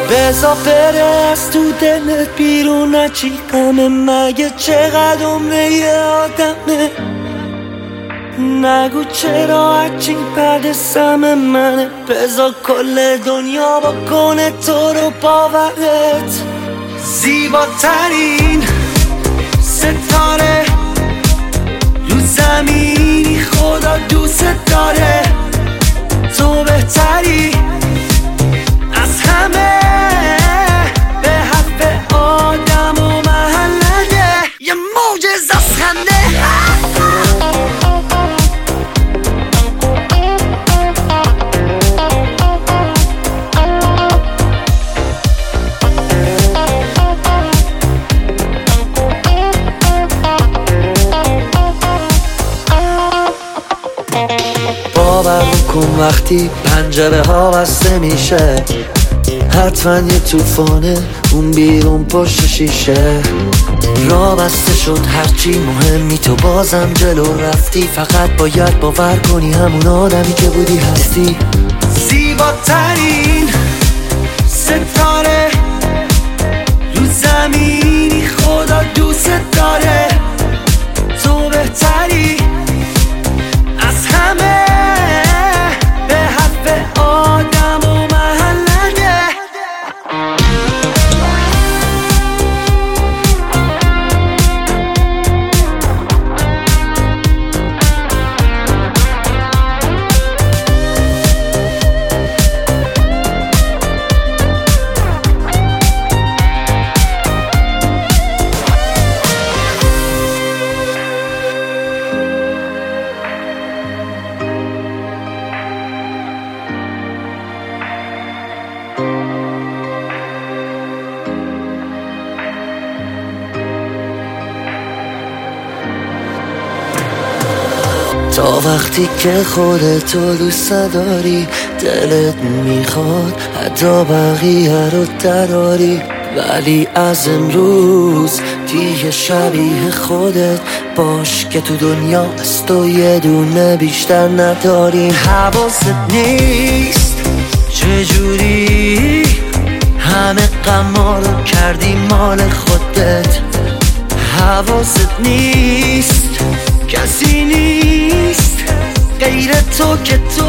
بزا بره از تو دلت بیرون نچی غمه، مگه چقدر عمره یه آدمه. نگو چرا هرچی بعد سم منه، بزا کل دنیا بکنه تو رو باورت. زیباترین ستاره رو زمینی خدا دوست داره، تو بهتری از همه، به حرف آدم و محله یه معجزه از خنده. باور کن وقتی پنجره ها بسته میشه، حتما یه طوفانه اون بیرون پشت شیشه. راه بسته شد هرچی مهمی تو بازم جلو رفتی، فقط باید باور کنی همون آدمی که بودی هستی. زیباترین ستاره رو زمینی خدا دوست داره، تو بهتری از همه، به حرف آدم و محله. تا وقتی که خودتو دوست داری، دلت میخواد حتی بقیه رو دراری، ولی از امروز دیگه شبیه خودت باش که تو دنیا از تو یه دونه بیشتر نداری. حواست نیست چجوری همه غما رو کردی مال خودت، حواست نیست کسی نیست غیر تو که تو